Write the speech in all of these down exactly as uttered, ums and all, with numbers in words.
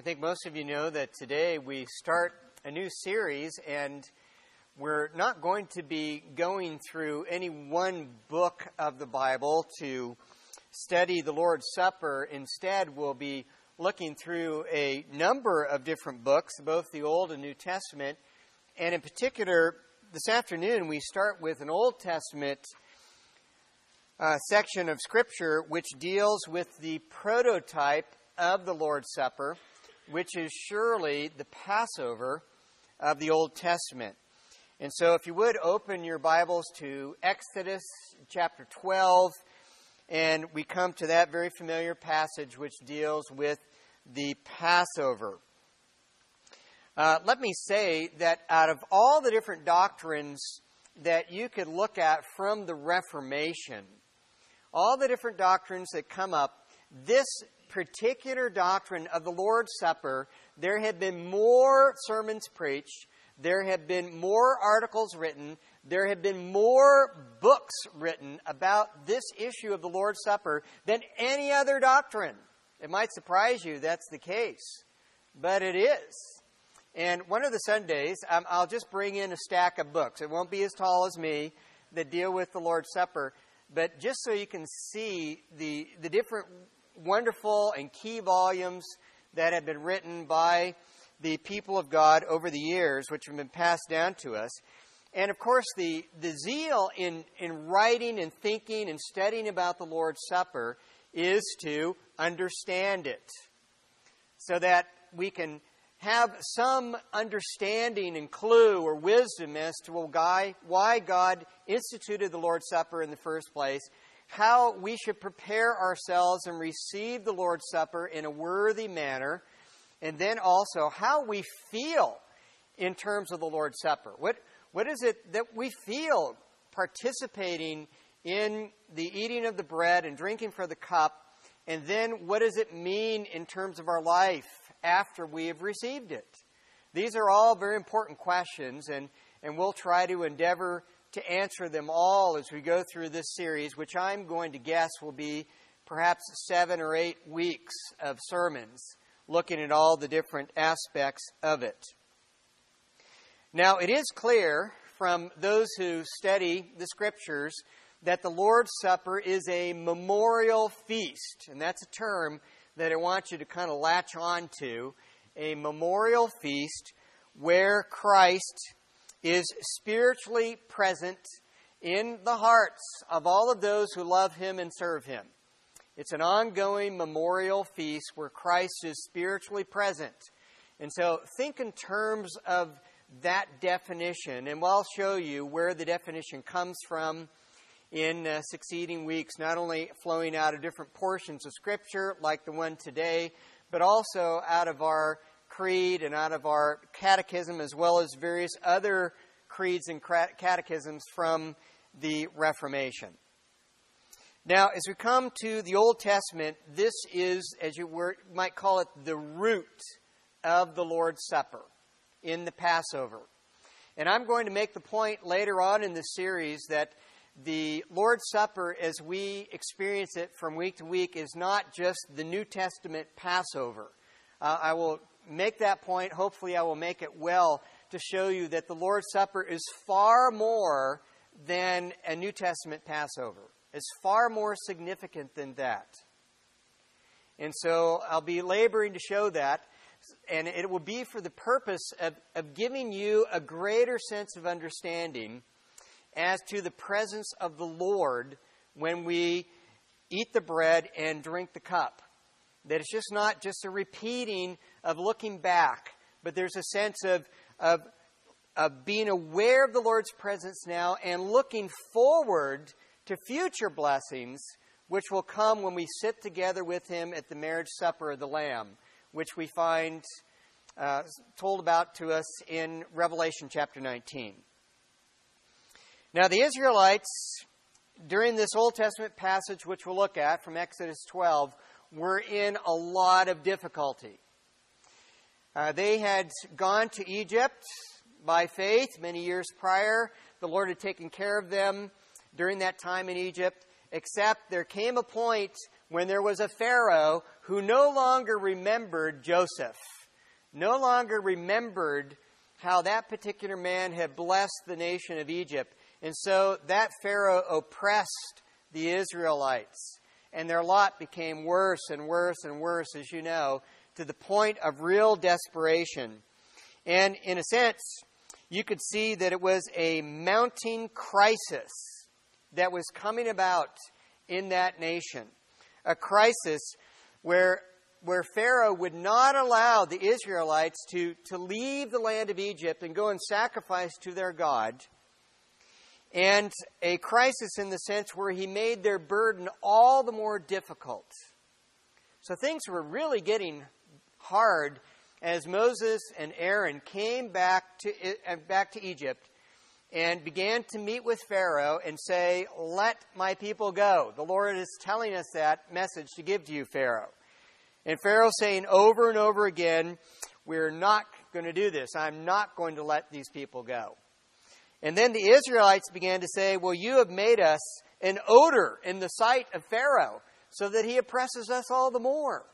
I think most of you know that today we start a new series, and we're not going to be going through any one book of the Bible to study the Lord's Supper. Instead, we'll be looking through a number of different books, both the Old and New Testament. And in particular, this afternoon, we start with an Old Testament uh, section of Scripture which deals with the prototype of the Lord's Supper, which is surely the Passover of the Old Testament. And so if you would, open your Bibles to Exodus chapter twelve, and we come to that very familiar passage which deals with the Passover. Uh, let me say that out of all the different doctrines that you could look at from the Reformation, all the different doctrines that come up, this particular doctrine of the Lord's Supper, there have been more sermons preached, there have been more articles written, there have been more books written about this issue of the Lord's Supper than any other doctrine. It might surprise you that's the case, but it is. And one of the Sundays, um, I'll just bring in a stack of books. It won't be as tall as me that deal with the Lord's Supper, but just so you can see the the different wonderful and key volumes that have been written by the people of God over the years, which have been passed down to us. And of course, the, the zeal in, in writing and thinking and studying about the Lord's Supper is to understand it, so that we can have some understanding and clue or wisdom as to why God instituted the Lord's Supper in the first place, how we should prepare ourselves and receive the Lord's Supper in a worthy manner, and then also how we feel in terms of the Lord's Supper. What, what is it that we feel participating in the eating of the bread and drinking for the cup, and then what does it mean in terms of our life after we have received it? These are all very important questions, and, and we'll try to endeavor to answer them all as we go through this series, which I'm going to guess will be perhaps seven or eight weeks of sermons, looking at all the different aspects of it. Now, it is clear from those who study the Scriptures that the Lord's Supper is a memorial feast, and that's a term that I want you to kind of latch on to, a memorial feast where Christ is spiritually present in the hearts of all of those who love Him and serve Him. It's an ongoing memorial feast where Christ is spiritually present. And so think in terms of that definition, and I'll show you where the definition comes from in uh, succeeding weeks, not only flowing out of different portions of Scripture like the one today, but also out of our creed and out of our catechism, as well as various other creeds and catechisms from the Reformation. Now, as we come to the Old Testament, this is, as you were, might call it, the root of the Lord's Supper in the Passover. And I'm going to make the point later on in this series that the Lord's Supper, as we experience it from week to week, is not just the New Testament Passover. Uh, I will make that point. Hopefully I will make it well to show you that the Lord's Supper is far more than a New Testament Passover. It's far more significant than that. And so I'll be laboring to show that, and it will be for the purpose of, of giving you a greater sense of understanding as to the presence of the Lord when we eat the bread and drink the cup. That it's just not just a repeating of looking back, but there's a sense of, of, of being aware of the Lord's presence now and looking forward to future blessings which will come when we sit together with Him at the marriage supper of the Lamb, which we find uh, told about to us in Revelation chapter nineteen. Now, the Israelites, during this Old Testament passage, which we'll look at from Exodus twelve, were in a lot of difficulty. Uh, they had gone to Egypt by faith many years prior. The Lord had taken care of them during that time in Egypt, except there came a point when there was a Pharaoh who no longer remembered Joseph, no longer remembered how that particular man had blessed the nation of Egypt. And so that Pharaoh oppressed the Israelites. And their lot became worse and worse and worse, as you know, to the point of real desperation. And in a sense, you could see that it was a mounting crisis that was coming about in that nation. A crisis where, where Pharaoh would not allow the Israelites to, to leave the land of Egypt and go and sacrifice to their God. And a crisis in the sense where he made their burden all the more difficult. So things were really getting hard as Moses and Aaron came back to back to Egypt and began to meet with Pharaoh and say, "Let my people go. The Lord is telling us that message to give to you, Pharaoh." And Pharaoh saying over and over again, "We're not going to do this. I'm not going to let these people go." And then the Israelites began to say, "Well, you have made us an odor in the sight of Pharaoh, so that he oppresses us all the more."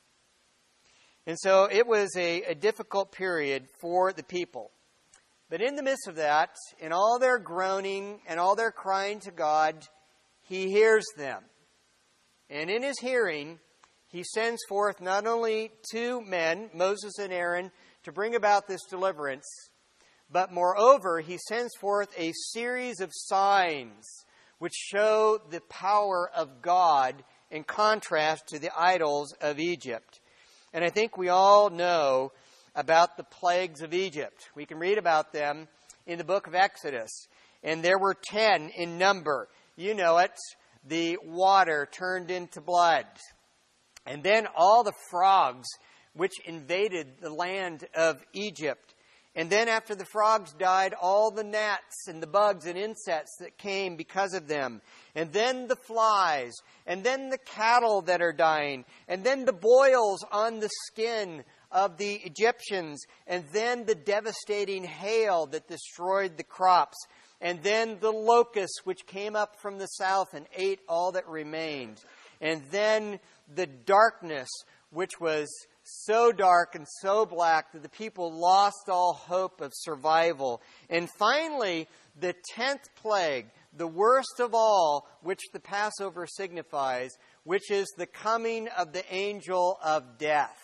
And so it was a, a difficult period for the people. But in the midst of that, in all their groaning and all their crying to God, he hears them. And in his hearing, he sends forth not only two men, Moses and Aaron, to bring about this deliverance, but moreover, he sends forth a series of signs which show the power of God in contrast to the idols of Egypt. And I think we all know about the plagues of Egypt. We can read about them in the book of Exodus. And there were ten in number. You know it. The water turned into blood. And then all the frogs which invaded the land of Egypt. And then after the frogs died, all the gnats and the bugs and insects that came because of them. And then the flies. And then the cattle that are dying. And then the boils on the skin of the Egyptians. And then the devastating hail that destroyed the crops. And then the locusts which came up from the south and ate all that remained. And then the darkness which was so dark and so black that the people lost all hope of survival. And finally, the tenth plague, the worst of all, which the Passover signifies, which is the coming of the angel of death.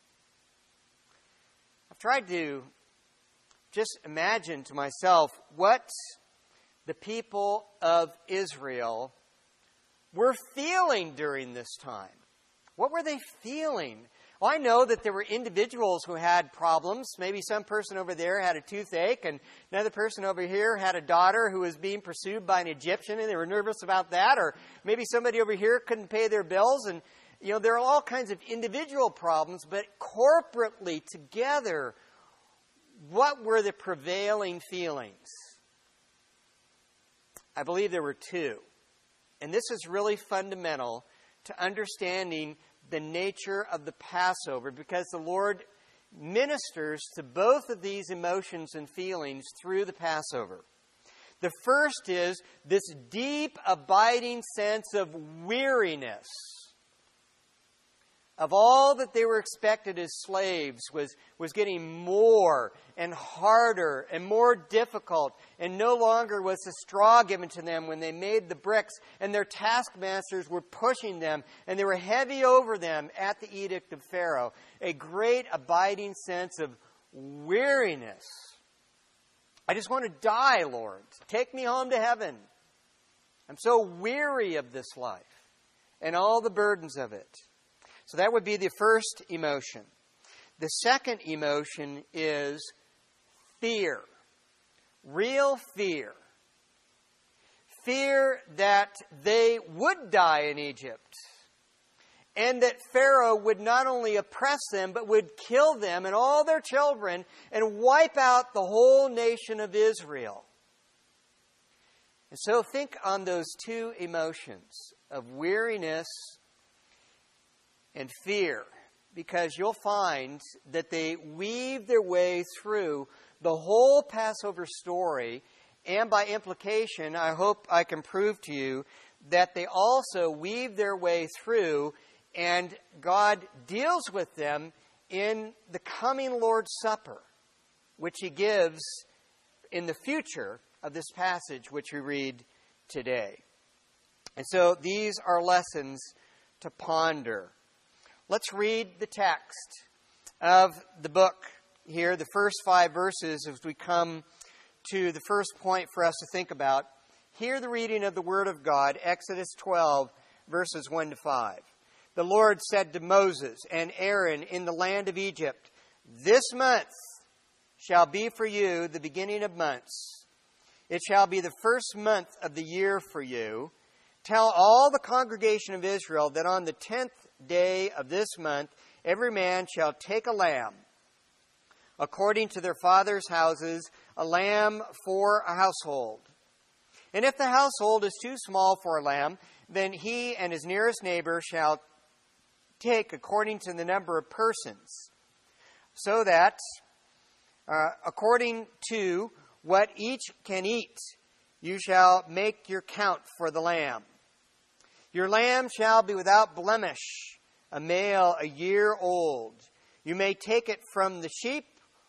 I've tried to just imagine to myself what the people of Israel were feeling during this time. What were they feeling? Well, I know that there were individuals who had problems. Maybe some person over there had a toothache, and another person over here had a daughter who was being pursued by an Egyptian, and they were nervous about that. Or maybe somebody over here couldn't pay their bills. And, you know, there are all kinds of individual problems, but corporately, together, what were the prevailing feelings? I believe there were two. And this is really fundamental to understanding the nature of the Passover, because the Lord ministers to both of these emotions and feelings through the Passover. The first is this deep, abiding sense of weariness. Of all that they were expected as slaves was, was getting more and harder and more difficult. And no longer was the straw given to them when they made the bricks. And their taskmasters were pushing them. And they were heavy over them at the edict of Pharaoh. A great abiding sense of weariness. I just want to die, Lord. Take me home to heaven. I'm so weary of this life and all the burdens of it. So that would be the first emotion. The second emotion is fear. Real fear. Fear that they would die in Egypt. And that Pharaoh would not only oppress them, but would kill them and all their children and wipe out the whole nation of Israel. And so think on those two emotions of weariness and fear, because you'll find that they weave their way through the whole Passover story, and by implication, I hope I can prove to you that they also weave their way through, and God deals with them in the coming Lord's Supper, which he gives in the future of this passage which we read today. And so these are lessons to ponder. Let's read the text of the book here, the first five verses, as we come to the first point for us to think about. Hear the reading of the Word of God, Exodus twelve, verses one to five. The Lord said to Moses and Aaron in the land of Egypt, "This month shall be for you the beginning of months. It shall be the first month of the year for you. Tell all the congregation of Israel that on the tenth day of this month every man shall take a lamb, according to their fathers' houses, a lamb for a household. And if the household is too small for a lamb, then he and his nearest neighbor shall take according to the number of persons, so that uh, according to what each can eat, you shall make your count for the lamb. Your lamb shall be without blemish, a male a year old. You may take it from the sheep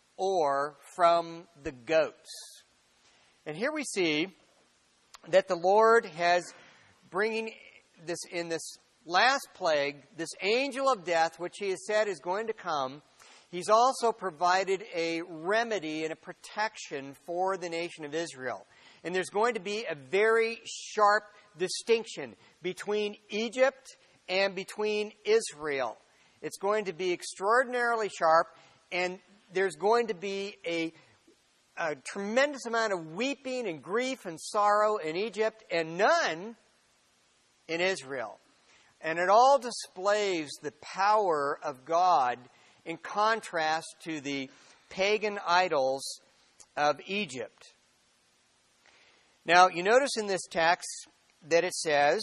or from the goats." And here we see that the Lord has bringing this in this last plague, this angel of death, which he has said is going to come. He's also provided a remedy and a protection for the nation of Israel. And there's going to be a very sharp distinction between Egypt and between Israel. It's going to be extraordinarily sharp, and there's going to be a, a tremendous amount of weeping and grief and sorrow in Egypt, and none in Israel. And it all displays the power of God in contrast to the pagan idols of Egypt. Now, you notice in this text that it says,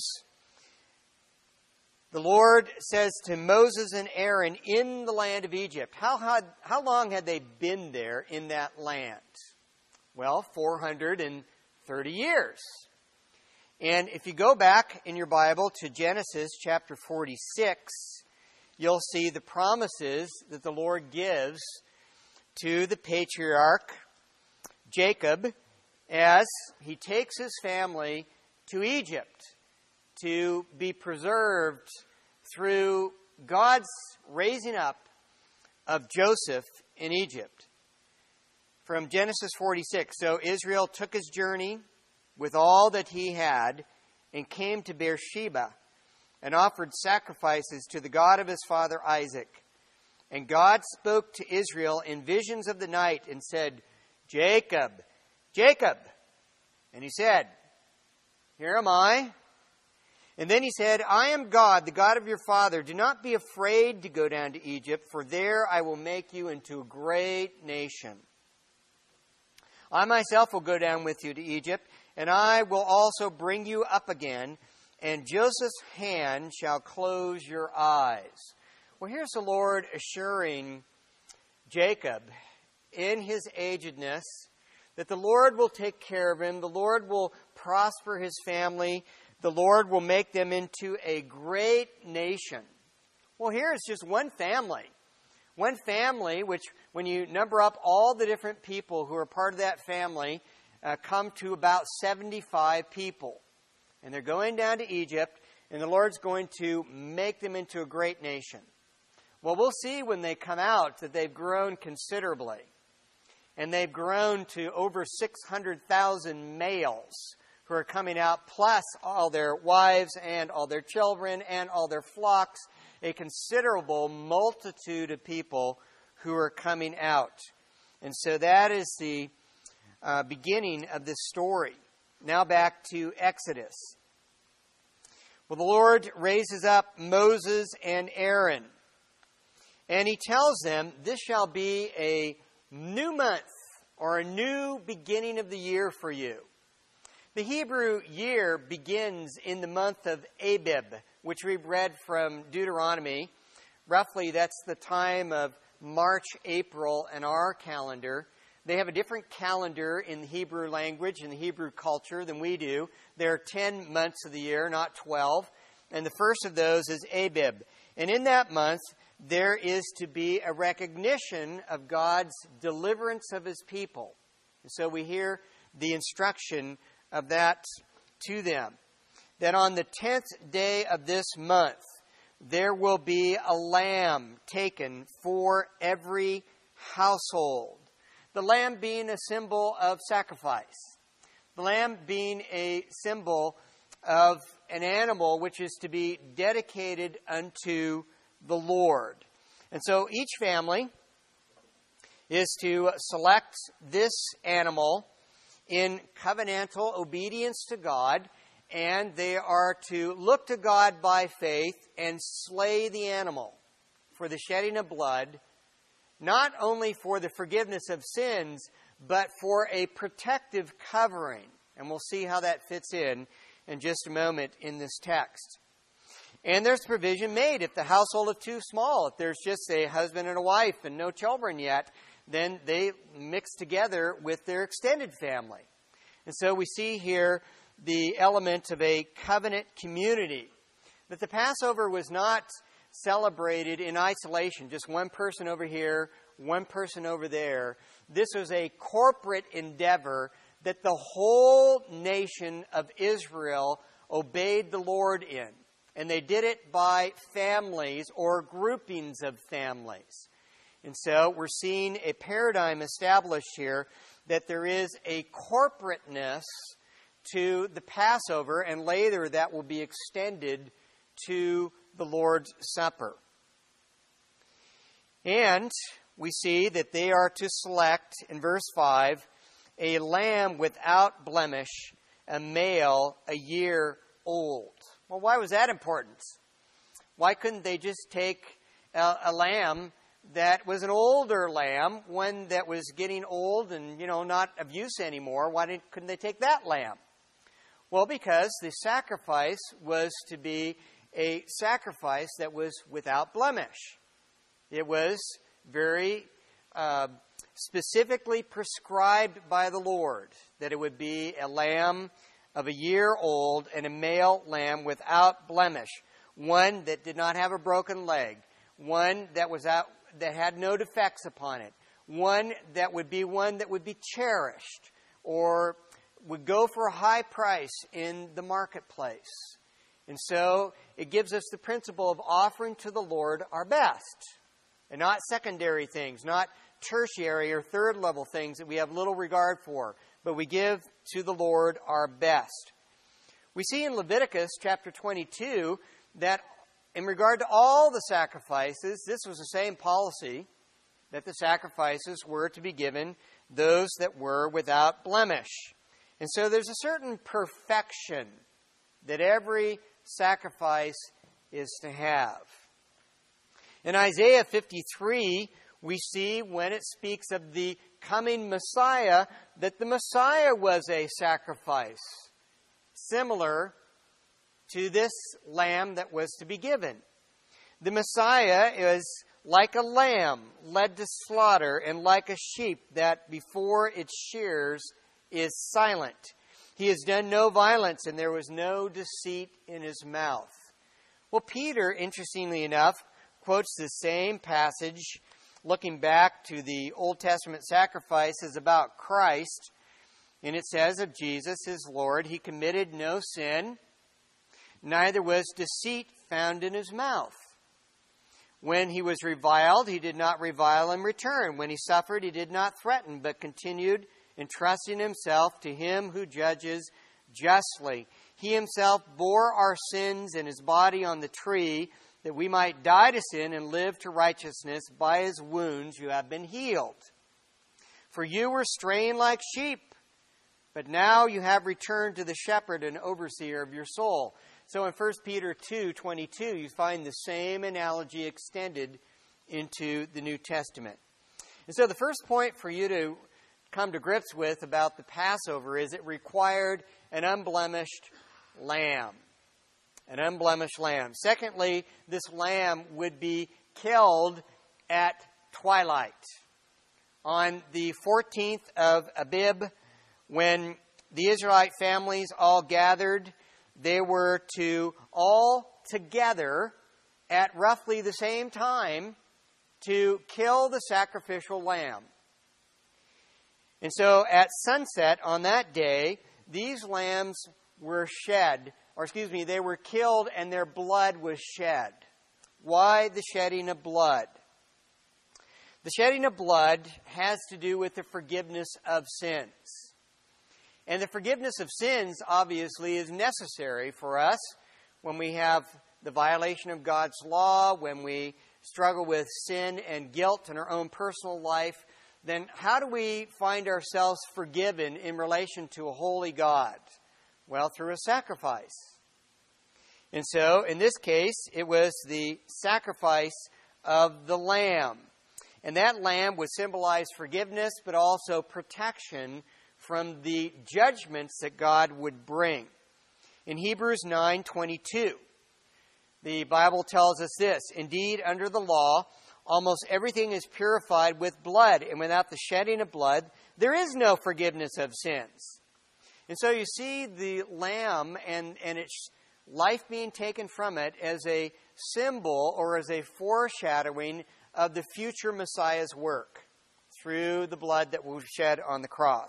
the Lord says to Moses and Aaron in the land of Egypt. How, had, how long had they been there in that land? Well, four hundred thirty years. And if you go back in your Bible to Genesis chapter forty-six, you'll see the promises that the Lord gives to the patriarch Jacob as he takes his family to Egypt to be preserved through God's raising up of Joseph in Egypt. From Genesis forty-six, so Israel took his journey with all that he had and came to Beersheba and offered sacrifices to the God of his father Isaac. And God spoke to Israel in visions of the night and said, "Jacob, Jacob." And he said, "Here am I." And then he said, "I am God, the God of your father. Do not be afraid to go down to Egypt, for there I will make you into a great nation. I myself will go down with you to Egypt, and I will also bring you up again, and Joseph's hand shall close your eyes." Well, here's the Lord assuring Jacob in his agedness that the Lord will take care of him, the Lord will prosper his family, the Lord will make them into a great nation. Well, here it's just one family. One family, which when you number up all the different people who are part of that family, uh, come to about seventy-five people. And they're going down to Egypt, and the Lord's going to make them into a great nation. Well, we'll see when they come out that they've grown considerably. And they've grown to over six hundred thousand males who are coming out, plus all their wives and all their children and all their flocks, a considerable multitude of people who are coming out. And so that is the uh, beginning of this story. Now back to Exodus. Well, the Lord raises up Moses and Aaron, and he tells them, "This shall be a new month or a new beginning of the year for you." The Hebrew year begins in the month of Abib, which we've read from Deuteronomy. Roughly, that's the time of March, April in our calendar. They have a different calendar in the Hebrew language, in the Hebrew culture than we do. There are ten months of the year, not twelve. And the first of those is Abib. And in that month, there is to be a recognition of God's deliverance of His people. And so we hear the instruction of that to them. That on the tenth day of this month, there will be a lamb taken for every household. The lamb being a symbol of sacrifice. The lamb being a symbol of an animal which is to be dedicated unto the Lord. And so each family is to select this animal in covenantal obedience to God, and they are to look to God by faith and slay the animal for the shedding of blood, not only for the forgiveness of sins, but for a protective covering. And we'll see how that fits in in just a moment in this text. And there's provision made if the household is too small. If there's just a husband and a wife and no children yet, then they mix together with their extended family. And so we see here the element of a covenant community. That the Passover was not celebrated in isolation, just one person over here, one person over there. This was a corporate endeavor that the whole nation of Israel obeyed the Lord in. And they did it by families or groupings of families. And so we're seeing a paradigm established here that there is a corporateness to the Passover, and later that will be extended to the Lord's Supper. And we see that they are to select, in verse five, a lamb without blemish, a male a year old. Well, why was that important? Why couldn't they just take a, a lamb that was an older lamb, one that was getting old and, you know, not of use anymore? Why didn't, couldn't they take that lamb? Well, because the sacrifice was to be a sacrifice that was without blemish. It was very uh, specifically prescribed by the Lord that it would be a lamb of a year old and a male lamb without blemish, one that did not have a broken leg, one that was out, that had no defects upon it, one that would be one that would be cherished or would go for a high price in the marketplace. And so it gives us the principle of offering to the Lord our best, and not secondary things, not tertiary or third level things that we have little regard for, but we give to the Lord our best. We see in Leviticus chapter twenty-two that in regard to all the sacrifices, this was the same policy, that the sacrifices were to be given those that were without blemish. And so there's a certain perfection that every sacrifice is to have. In Isaiah fifty-three, we see when it speaks of the coming Messiah, that the Messiah was a sacrifice, similar to this lamb that was to be given. The Messiah is like a lamb led to slaughter, and like a sheep that before its shears is silent. He has done no violence, and there was no deceit in his mouth. Well, Peter, interestingly enough, quotes the same passage, looking back to the Old Testament sacrifices about Christ. And it says of Jesus, his Lord, he committed no sin, neither was deceit found in his mouth. When he was reviled, he did not revile in return. When he suffered, he did not threaten, but continued entrusting himself to him who judges justly. He himself bore our sins in his body on the tree, that we might die to sin and live to righteousness. By his wounds you have been healed. For you were straying like sheep, but now you have returned to the shepherd and overseer of your soul. So in First Peter two twenty-two, you find the same analogy extended into the New Testament. And so the first point for you to come to grips with about the Passover is it required an unblemished lamb. An unblemished lamb. Secondly, this lamb would be killed at twilight. on the fourteenth of Abib, when the Israelite families all gathered, they were to all together at roughly the same time to kill the sacrificial lamb. And so at sunset on that day, these lambs were shed, or excuse me, they were killed and their blood was shed. Why the shedding of blood? The shedding of blood has to do with the forgiveness of sins. And the forgiveness of sins, obviously, is necessary for us when we have the violation of God's law, when we struggle with sin and guilt in our own personal life. Then how do we find ourselves forgiven in relation to a holy God? Well, through a sacrifice. And so, in this case, it was the sacrifice of the lamb. And that lamb would symbolize forgiveness, but also protection from the judgments that God would bring. In Hebrews nine twenty-two, the Bible tells us this: "Indeed, under the law, almost everything is purified with blood, and without the shedding of blood, there is no forgiveness of sins." And so you see the lamb and, and its life being taken from it as a symbol or as a foreshadowing of the future Messiah's work through the blood that was shed on the cross.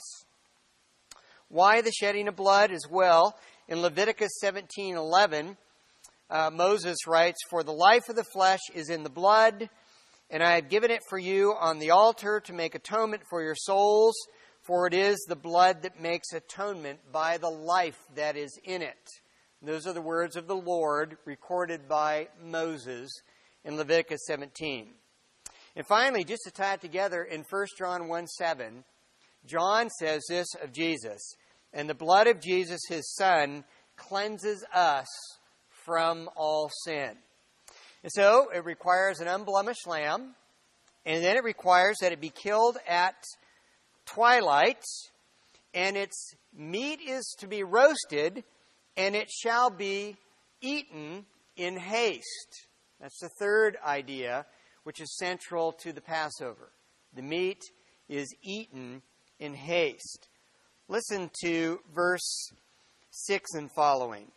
Why the shedding of blood as well? In Leviticus seventeen eleven, uh, Moses writes, "For the life of the flesh is in the blood, and I have given it for you on the altar to make atonement for your souls, for it is the blood that makes atonement by the life that is in it." Those are the words of the Lord recorded by Moses in Leviticus seventeen. And finally, just to tie it together, in First John one seven, John says this of Jesus: "And the blood of Jesus, his Son, cleanses us from all sin." And so it requires an unblemished lamb, and then it requires that it be killed at twilight, and its meat is to be roasted, and it shall be eaten in haste. That's the third idea, which is central to the Passover. The meat is eaten in haste. Listen to verse six and following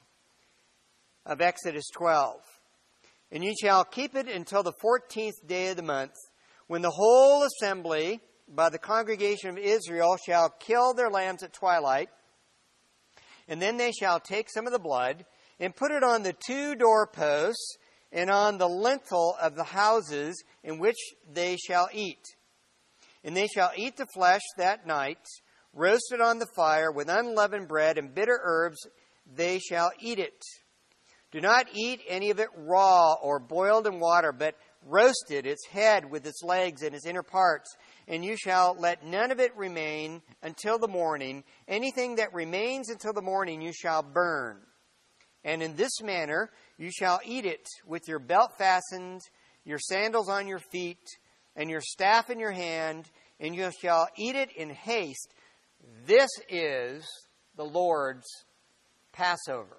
of Exodus twelve. "And ye shall keep it until the fourteenth day of the month, when the whole assembly by the congregation of Israel shall kill their lambs at twilight. And then they shall take some of the blood and put it on the two doorposts and on the lintel of the houses in which they shall eat. And they shall eat the flesh that night, roasted on the fire with unleavened bread and bitter herbs, they shall eat it. Do not eat any of it raw or boiled in water, but roasted, its head with its legs and its inner parts. And you shall let none of it remain until the morning. Anything that remains until the morning you shall burn. And in this manner you shall eat it, with your belt fastened, your sandals on your feet, and your staff in your hand, and you shall eat it in haste. This is the Lord's Passover."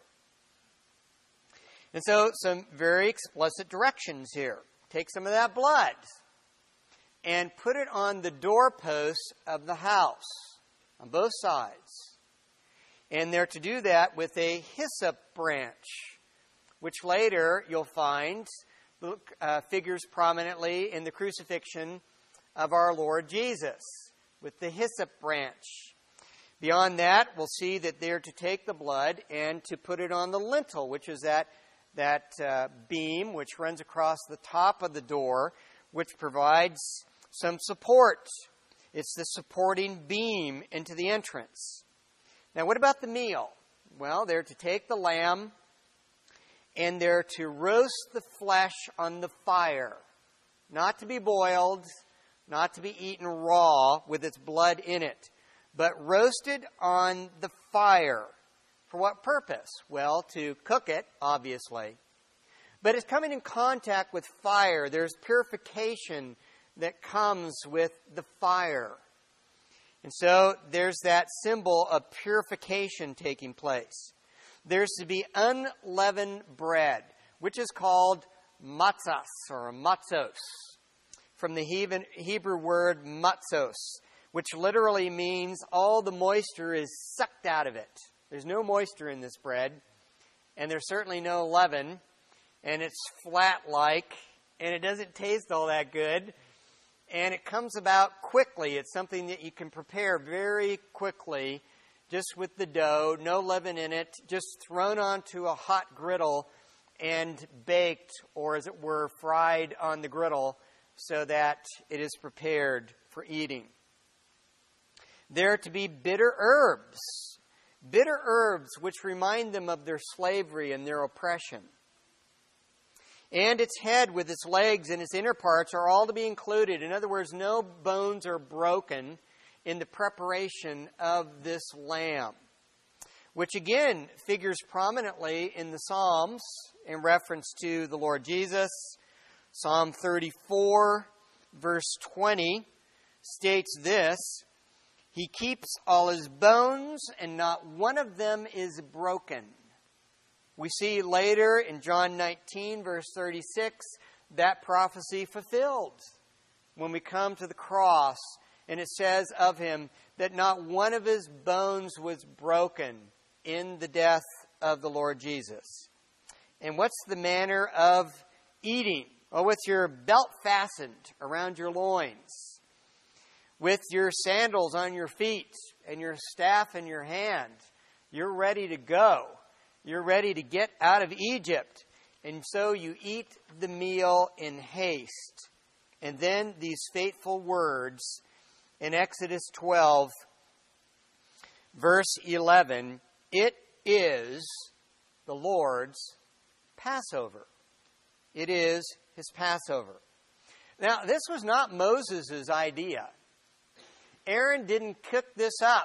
And so some very explicit directions here. Take some of that blood and put it on the doorposts of the house on both sides. And they're to do that with a hyssop branch, which later you'll find uh, figures prominently in the crucifixion of our Lord Jesus, with the hyssop branch. Beyond that, we'll see that they're to take the blood and to put it on the lintel, which is that that uh, beam which runs across the top of the door, which provides some support. It's the supporting beam into the entrance. Now, what about the meal? Well, they're to take the lamb and they're to roast the flesh on the fire. Not to be boiled, not to be eaten raw with its blood in it, but roasted on the fire. For what purpose? Well, to cook it, obviously. But it's coming in contact with fire. There's purification that comes with the fire. And so there's that symbol of purification taking place. There's to be unleavened bread, which is called matzos or matzos. from the Hebrew word matzos, which literally means all the moisture is sucked out of it. There's no moisture in this bread, and there's certainly no leaven, and it's flat-like, and it doesn't taste all that good, and it comes about quickly. It's something that you can prepare very quickly, just with the dough, no leaven in it, just thrown onto a hot griddle and baked, or as it were, fried on the griddle, so that it is prepared for eating. There are to be bitter herbs, bitter herbs which remind them of their slavery and their oppression. And its head with its legs and its inner parts are all to be included. In other words, no bones are broken in the preparation of this lamb, which again figures prominently in the Psalms in reference to the Lord Jesus. Psalm thirty-four, verse twenty, states this: He keeps all his bones, and not one of them is broken. We see later in John nineteen, verse thirty-six, that prophecy fulfilled when we come to the cross, and it says of him that not one of his bones was broken in the death of the Lord Jesus. And what's the manner of eating? Well, with your belt fastened around your loins, with your sandals on your feet and your staff in your hand, you're ready to go. You're ready to get out of Egypt. And so you eat the meal in haste. And then these fateful words in Exodus twelve, verse eleven, it is the Lord's Passover. It is his Passover. Now, this was not Moses' idea. Aaron didn't cook this up.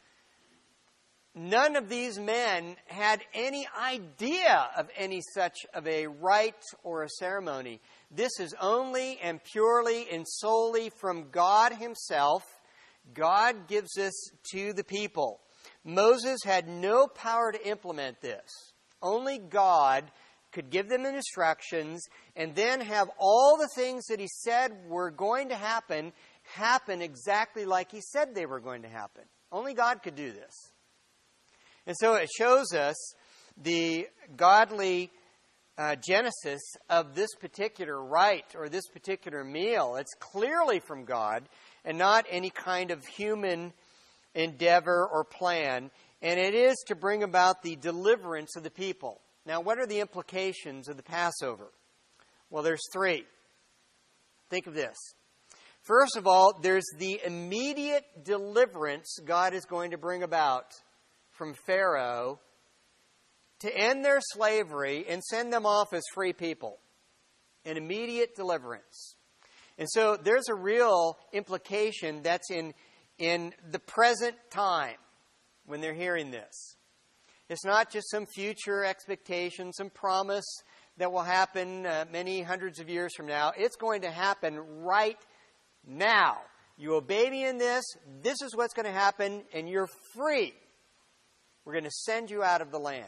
None of these men had any idea of any such of a rite or a ceremony. This is only and purely and solely from God himself. God gives this to the people. Moses had no power to implement this. Only God could give them instructions and then have all the things that he said were going to happen happen exactly like he said they were going to happen. Only God could do this. And so it shows us the godly uh, genesis of this particular rite or this particular meal. It's clearly from God and not any kind of human endeavor or plan. And it is to bring about the deliverance of the people. Now, what are the implications of the Passover? Well, there's three. Think of this. First of all, there's the immediate deliverance God is going to bring about from Pharaoh to end their slavery and send them off as free people. An immediate deliverance. And so there's a real implication that's in, in the present time when they're hearing this. It's not just some future expectation, some promise that will happen uh, many hundreds of years from now. It's going to happen right now. You obey me in this, this is what's going to happen, and you're free. We're going to send you out of the land.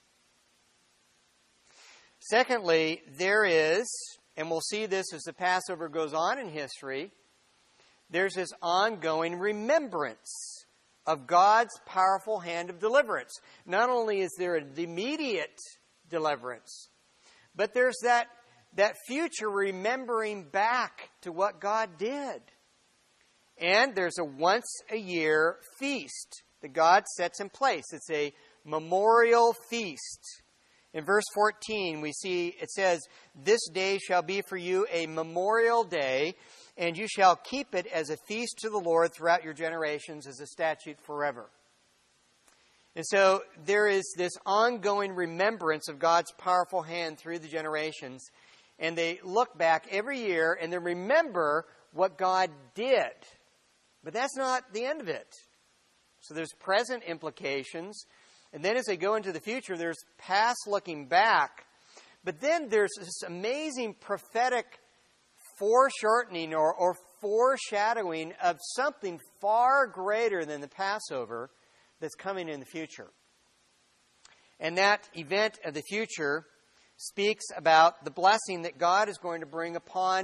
Secondly, there is, and we'll see this as the Passover goes on in history, there's this ongoing remembrance of God's powerful hand of deliverance. Not only is there an immediate deliverance, but there's that, that future remembering back to what God did. And there's a once-a-year feast that God sets in place. It's a memorial feast. In verse fourteen, we see it says, "This day shall be for you a memorial day, and you shall keep it as a feast to the Lord throughout your generations, as a statute forever." And so there is this ongoing remembrance of God's powerful hand through the generations. And they look back every year and they remember what God did. But that's not the end of it. So there's present implications. And then as they go into the future, there's past looking back. But then there's this amazing prophetic foreshortening or, or foreshadowing of something far greater than the Passover that's coming in the future. And that event of the future speaks about the blessing that God is going to bring upon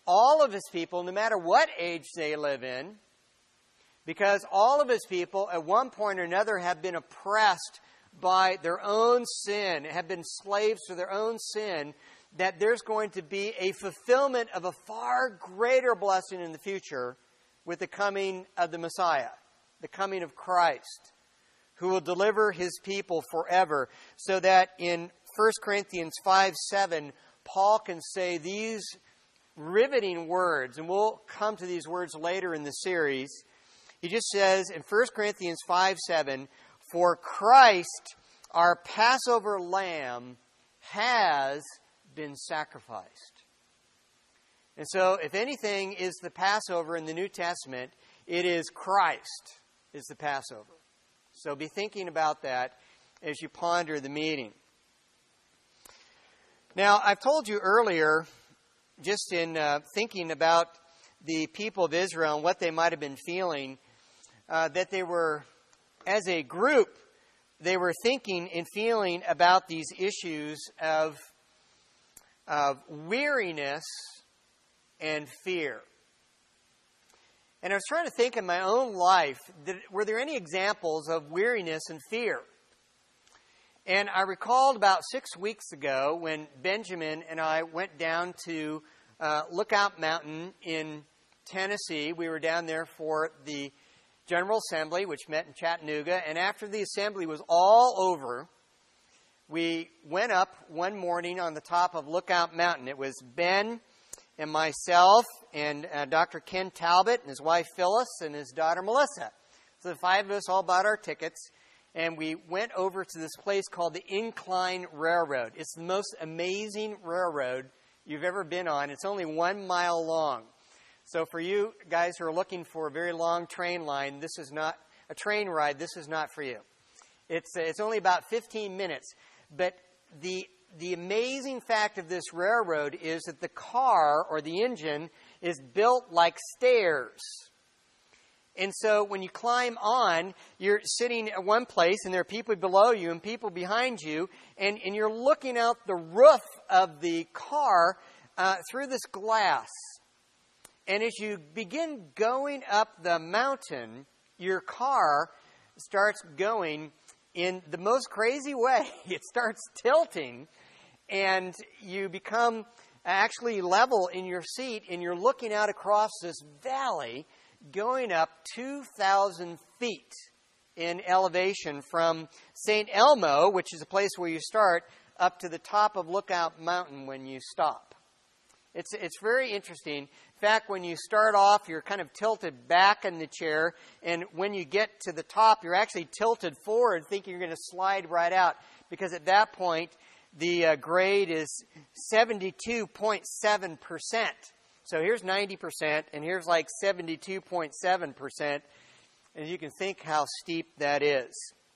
all of his people, no matter what age they live in, because all of his people at one point or another have been oppressed by their own sin, have been slaves to their own sin, that there's going to be a fulfillment of a far greater blessing in the future with the coming of the Messiah, the coming of Christ, who will deliver his people forever, so that in First Corinthians five seven, Paul can say these riveting words, and we'll come to these words later in the series. He just says in First Corinthians five seven, "For Christ, our Passover lamb, has been sacrificed." And so, if anything is the Passover in the New Testament, it is Christ is the Passover. So be thinking about that as you ponder the meaning. Now, I've told you earlier, just in uh, thinking about the people of Israel and what they might have been feeling, uh, that they were, as a group, they were thinking and feeling about these issues of, of weariness and fear. And I was trying to think in my own life, that, were there any examples of weariness and fear? And I recalled about six weeks ago when Benjamin and I went down to uh, Lookout Mountain in Tennessee. We were down there for the General Assembly, which met in Chattanooga. And after the assembly was all over, we went up one morning on the top of Lookout Mountain. It was Ben and myself and uh, Doctor Ken Talbot and his wife Phyllis and his daughter Melissa. So the five of us all bought our tickets, and we went over to this place called the Incline Railroad. It's the most amazing railroad you've ever been on. It's only one mile long. So for you guys who are looking for a very long train line, this is not a train ride. This is not for you. It's, uh, it's only about fifteen minutes. But the The amazing fact of this railroad is that the car or the engine is built like stairs. And so when you climb on, you're sitting at one place and there are people below you and people behind you, and, and you're looking out the roof of the car uh, through this glass. And as you begin going up the mountain, your car starts going in the most crazy way. It starts tilting, and you become actually level in your seat, and you're looking out across this valley going up two thousand feet in elevation from Saint Elmo, which is a place where you start, up to the top of Lookout Mountain when you stop. It's it's very interesting. In fact, when you start off, you're kind of tilted back in the chair, and when you get to the top, you're actually tilted forward, thinking you're going to slide right out, because at that point, the uh, grade is seventy-two point seven percent. So here's ninety percent, and here's like seventy-two point seven percent, and you can think how steep that is.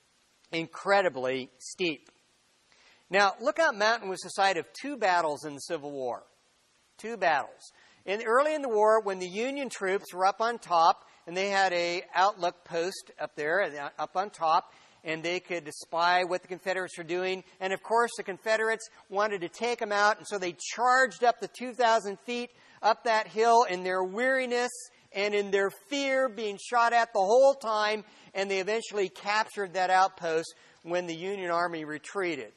Incredibly steep. Now, Lookout Mountain was the site of two battles in the Civil War. Two battles. And early in the war, when the Union troops were up on top, and they had a outlook post up there, up on top, and they could spy what the Confederates were doing. And of course, the Confederates wanted to take them out, and so they charged up the two thousand feet up that hill in their weariness and in their fear, being shot at the whole time, and they eventually captured that outpost when the Union Army retreated.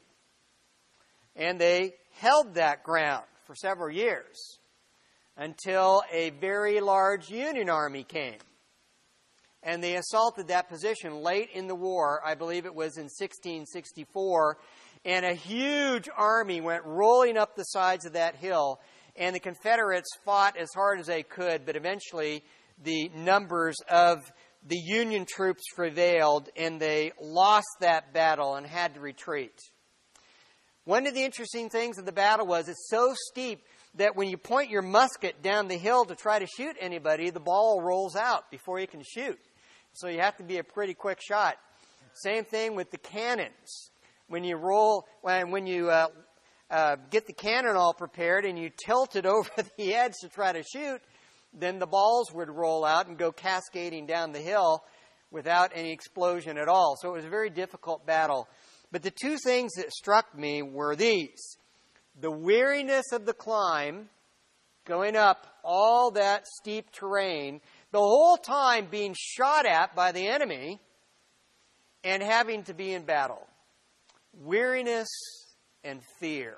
And they held that ground for several years until a very large Union Army came. And they assaulted that position late in the war. I believe it was in sixteen sixty-four. And a huge army went rolling up the sides of that hill. And the Confederates fought as hard as they could, but eventually the numbers of the Union troops prevailed, and they lost that battle and had to retreat. One of the interesting things of the battle was it's so steep that when you point your musket down the hill to try to shoot anybody, the ball rolls out before you can shoot. So you have to be a pretty quick shot. Same thing with the cannons. When you roll, when, when you uh, uh, get the cannon all prepared and you tilt it over the edge to try to shoot, then the balls would roll out and go cascading down the hill without any explosion at all. So it was a very difficult battle. But the two things that struck me were these: the weariness of the climb going up all that steep terrain, the whole time being shot at by the enemy and having to be in battle. Weariness and fear.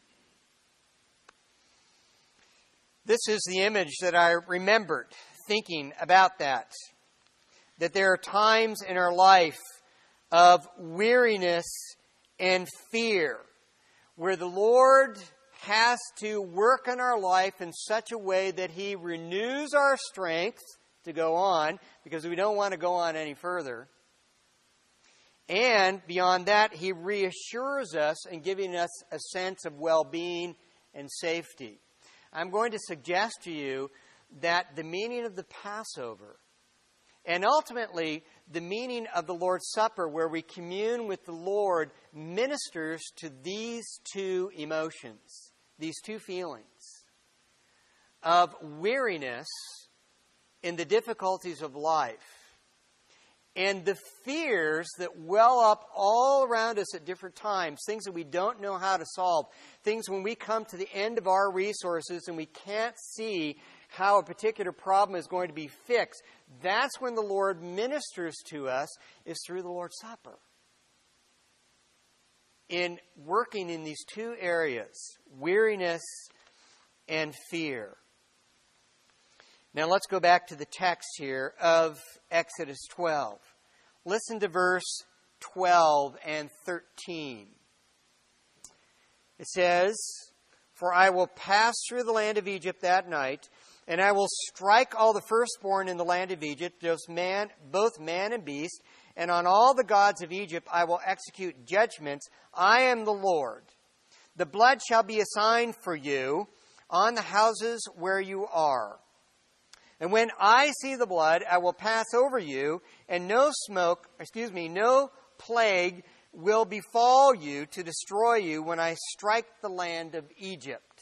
This is the image that I remembered thinking about that. That there are times in our life of weariness and fear where the Lord has to work in our life in such a way that He renews our strength to go on, because we don't want to go on any further. And beyond that, He reassures us in giving us a sense of well-being and safety. I'm going to suggest to you that the meaning of the Passover, and ultimately the meaning of the Lord's Supper, where we commune with the Lord, ministers to these two emotions, these two feelings of weariness in the difficulties of life, and the fears that well up all around us at different times, things that we don't know how to solve, things when we come to the end of our resources and we can't see how a particular problem is going to be fixed. That's when the Lord ministers to us, is through the Lord's Supper. In working in these two areas, weariness and fear. Now let's go back to the text here of Exodus twelve. Listen to verse twelve and thirteen. It says, "For I will pass through the land of Egypt that night, and I will strike all the firstborn in the land of Egypt, both man, both man and beast, and on all the gods of Egypt I will execute judgments. I am the Lord. The blood shall be a sign for you on the houses where you are. And when I see the blood, I will pass over you, and no smoke, excuse me, no plague will befall you to destroy you when I strike the land of Egypt."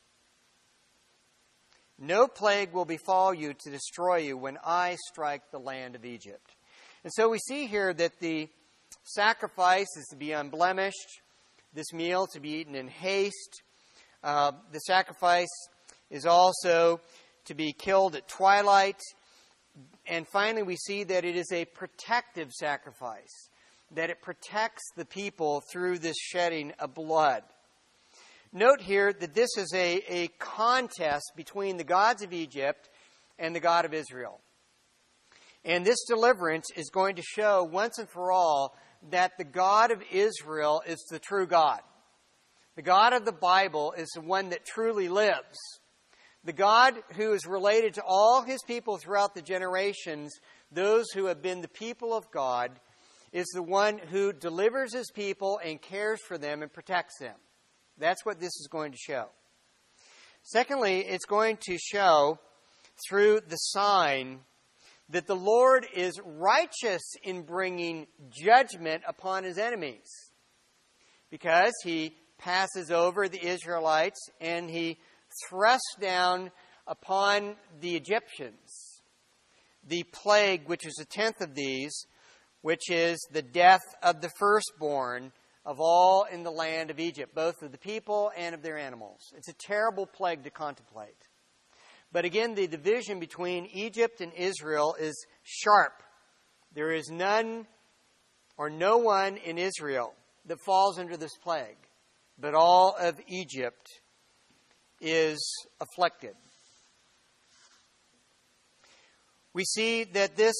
No plague will befall you to destroy you when I strike the land of Egypt. And so we see here that the sacrifice is to be unblemished, this meal to be eaten in haste. Uh, the sacrifice is also to be killed at twilight. And finally, we see that it is a protective sacrifice, that it protects the people through this shedding of blood. Note here that this is a, a contest between the gods of Egypt and the God of Israel. And this deliverance is going to show once and for all that the God of Israel is the true God. The God of the Bible is the one that truly lives. The God who is related to all His people throughout the generations, those who have been the people of God, is the one who delivers His people and cares for them and protects them. That's what this is going to show. Secondly, it's going to show through the sign that the Lord is righteous in bringing judgment upon His enemies, because He passes over the Israelites and He thrusts down upon the Egyptians the plague, which is a tenth of these, which is the death of the firstborn of all in the land of Egypt, both of the people and of their animals. It's a terrible plague to contemplate. But again, the division between Egypt and Israel is sharp. There is none or no one in Israel that falls under this plague, but all of Egypt is afflicted. We see that this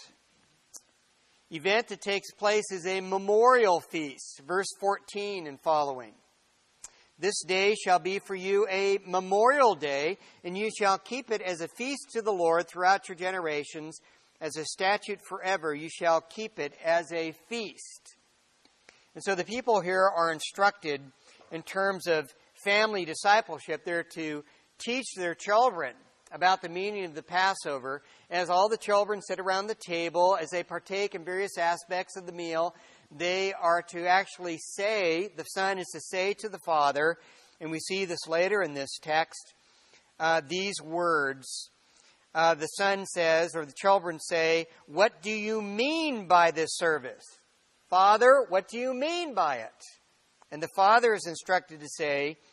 event that takes place is a memorial feast. Verse fourteen and following. "This day shall be for you a memorial day, and you shall keep it as a feast to the Lord throughout your generations. As a statute forever, you shall keep it as a feast." And so the people here are instructed in terms of family discipleship. They're to teach their children about the meaning of the Passover, as all the children sit around the table, as they partake in various aspects of the meal. They are to actually say, the Son is to say to the Father, and we see this later in this text, uh, these words. Uh, the Son says, or the children say, "What do you mean by this service? Father, what do you mean by it?" And the Father is instructed to say,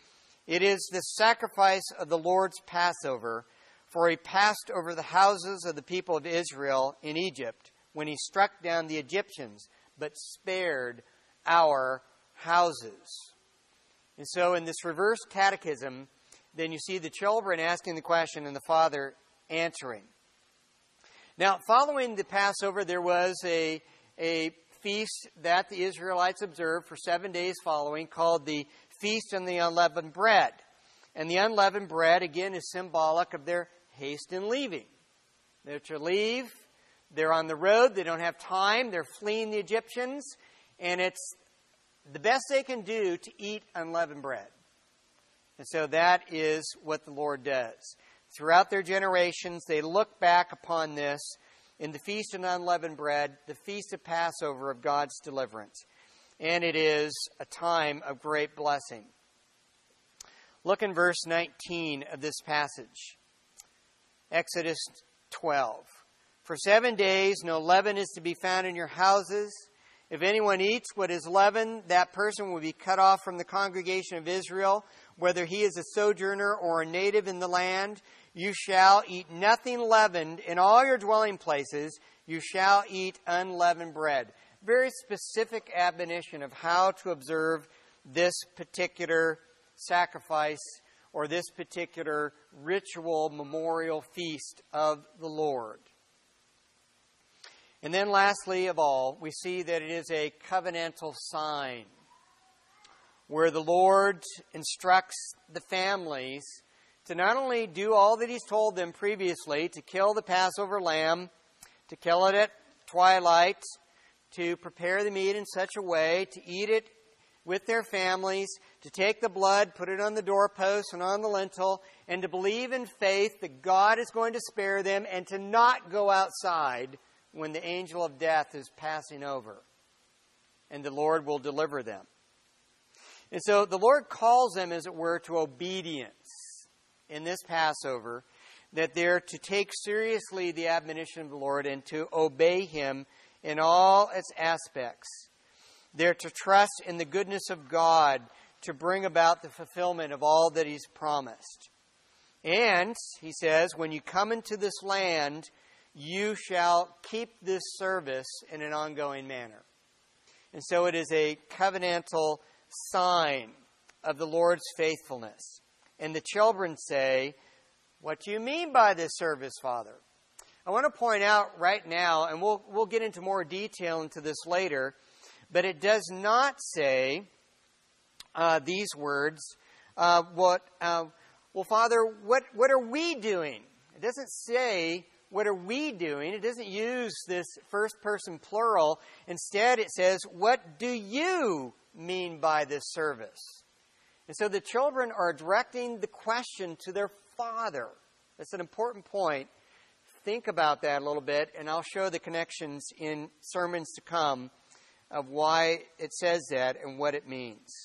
It is the sacrifice of the Lord's Passover, for he passed over the houses of the people of Israel in Egypt when he struck down the Egyptians, but spared our houses. And so in this reverse catechism, then you see the children asking the question and the father answering. Now, following the Passover, there was a, a feast that the Israelites observed for seven days following called the Feast of the Unleavened Bread. And the unleavened bread, again, is symbolic of their haste in leaving. They're to leave. They're on the road. They don't have time. They're fleeing the Egyptians. And it's the best they can do to eat unleavened bread. And so that is what the Lord does. Throughout their generations, they look back upon this in the Feast of Unleavened Bread, the Feast of Passover of God's deliverance. And it is a time of great blessing. Look in verse nineteen of this passage. Exodus twelve. For seven days no leaven is to be found in your houses. If anyone eats what is leavened, that person will be cut off from the congregation of Israel, whether he is a sojourner or a native in the land. You shall eat nothing leavened in all your dwelling places. You shall eat unleavened bread. Very specific admonition of how to observe this particular sacrifice or this particular ritual memorial feast of the Lord. And then lastly of all, we see that it is a covenantal sign where the Lord instructs the families to not only do all that He's told them previously, to kill the Passover lamb, to kill it at twilight, to prepare the meat in such a way, to eat it with their families, to take the blood, put it on the doorpost and on the lintel, and to believe in faith that God is going to spare them and to not go outside when the angel of death is passing over. And the Lord will deliver them. And so the Lord calls them, as it were, to obedience in this Passover, that they're to take seriously the admonition of the Lord and to obey Him in all its aspects. They're to trust in the goodness of God to bring about the fulfillment of all that He's promised. And, He says, when you come into this land, you shall keep this service in an ongoing manner. And so it is a covenantal sign of the Lord's faithfulness. And the children say, "What do you mean by this service, Father?" I want to point out right now, and we'll we'll get into more detail into this later, but it does not say uh, these words. Uh, what? Uh, well, Father, what what are we doing? It doesn't say, what are we doing? It doesn't use this first person plural. Instead, it says, what do you mean by this service? And so the children are directing the question to their father. That's an important point. Think about that a little bit, and I'll show the connections in sermons to come of why it says that and what it means.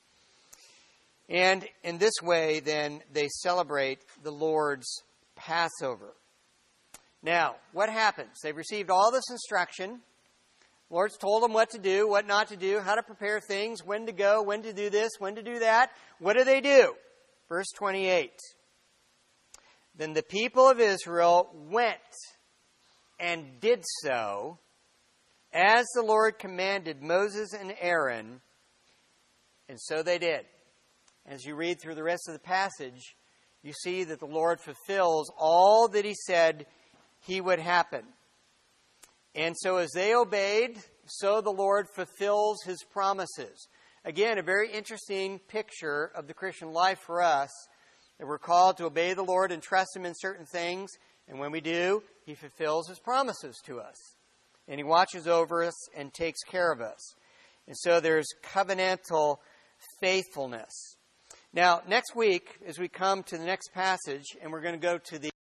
And in this way, then, they celebrate the Lord's Passover. Now, what happens? They've received all this instruction. The Lord's told them what to do, what not to do, how to prepare things, when to go, when to do this, when to do that. What do they do? Verse twenty-eight. Then the people of Israel went and did so as the Lord commanded Moses and Aaron, and so they did. As you read through the rest of the passage, you see that the Lord fulfills all that He said He would happen. And so as they obeyed, so the Lord fulfills His promises. Again, a very interesting picture of the Christian life for us, that we're called to obey the Lord and trust Him in certain things. And when we do, He fulfills His promises to us. And He watches over us and takes care of us. And so there's covenantal faithfulness. Now, next week, as we come to the next passage, and we're going to go to the